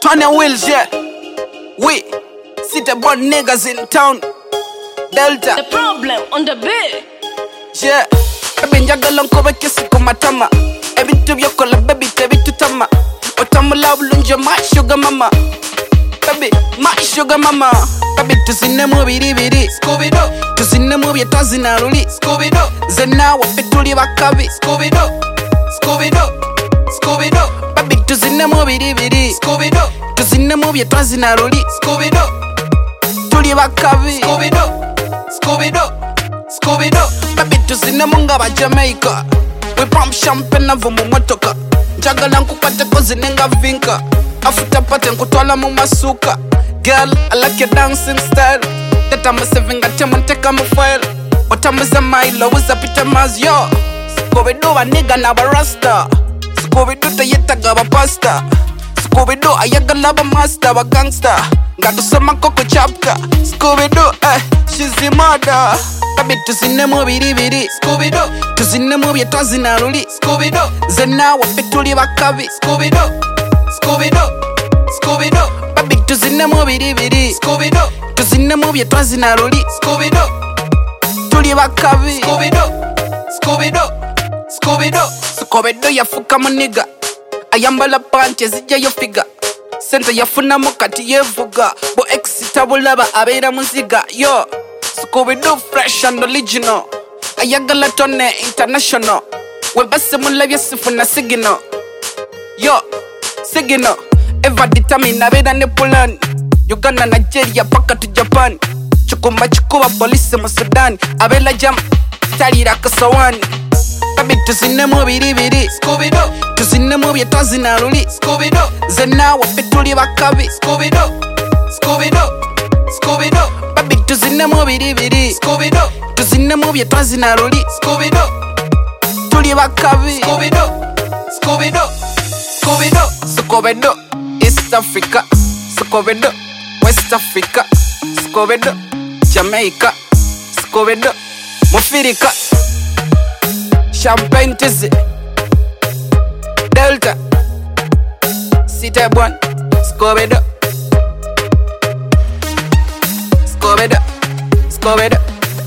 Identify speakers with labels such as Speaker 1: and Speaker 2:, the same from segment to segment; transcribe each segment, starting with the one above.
Speaker 1: on the wheels, yeah. We see the bad niggas in town. Delta.
Speaker 2: The problem on the beat.
Speaker 1: Yeah. Baby njagala nkobe kisi kumatama. Ebintu byokola baby tebitutama. Otamula bulunje my sugar mama. Baby, my sugar mama. Baby tuzine mu biribiri. Scooby-Doo. Tuzine mu byetazi na luli. Scooby-Doo. Zena wapetuli bakabi. Scooby-Doo. Scooby-Doo. Scooby-Doo. Baby tuzine mu biribiri. Scooby-Doo. Tuzine mu byetazi na luli. Scooby-Doo. Tuli bakabi. Scooby-Doo. Scooby-Doo. Scooby-Doo. Baby tuzine mu ngaba Jamaica. We pump champagne na vumu motoka. Njagala nkupate kozi nenga vinka. Afuta pate nkutwala mu masuka. Girl, I like your dancing style. That I'm a saving at time and take a file. What time is a mile, always a pita mas, yo. Scooby-Doo a nigga na ba rasta. Scooby-Doo ta yeta gaba pasta. Scooby-Doo a yaga laba master ba gangster. Ngatu sema koko chapka. Scooby-Doo, she's the mother. Baby tuzine mu biribiri. Scooby-Doo. Tuzine mu byetazi na luli. Scooby-Doo. Zena wapetuli bakabi. Scooby-Doo. Scooby-Doo. Scooby-Doo. Baby tuzine mu biribiri. Scooby-Doo. Tuzine mu byetazi na luli. Scooby-Doo. Tuli bakabi. Scooby-Doo. Scooby-Doo. Scooby-Doo. Scooby-Doo yafuka mu nigga. Ayambala panty zijja yo figure. Sente yafuna mu kati yevuga. Bo ex tabulaba abeera muziga. Yo. Scooby-Doo fresh and original. Ayagala tone international. Webase mulabye sifuna signal. Yo. Signal. Ever determined abeda ne Poland. Uganda, Nigeria, paka to Japan. Chukuma chukuba police mu Sudan. Abela jam talira kasawani. Baby tuzine mu biribiri. Scooby-Doo. Tuzine mu byetazi na luli. Scooby-Doo. Zena wapetuli bakabi. Scooby-Doo. Scooby-Doo. Scooby-Doo. Baby tuzine mu biribiri. Scooby-Doo. Tuzine mu byetazi na luli. Scooby-Doo. Tuli bakabi. Scooby-Doo. Scooby-Doo. Scooby-Doo. Scooby-Doo. East Africa. Scooby-Doo. West Africa. Scooby-Doo. Jamaica. Scooby-Doo. Mufirika. Champagne Tizzy. Delta. City One. Scooby-Doo. Scooby-Doo. Scooby-Doo.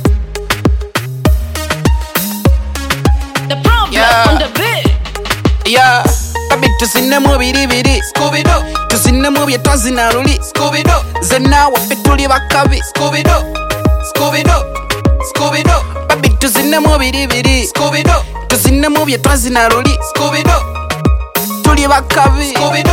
Speaker 2: The problem on the beat.
Speaker 1: Yeah. Baby tuzine mu biribiri. Scooby-Doo. Tuzine mu byetazi na luli. Scooby-Doo. Zena wapetuli bakabi. Scooby-Doo. Scooby-Doo. Scooby-Doo. Baby tuzine mu biribiri. Scooby-Doo. Tuzine mu byetazi na luli. Scooby-Doo. Tuli bakabi. Scooby-Doo.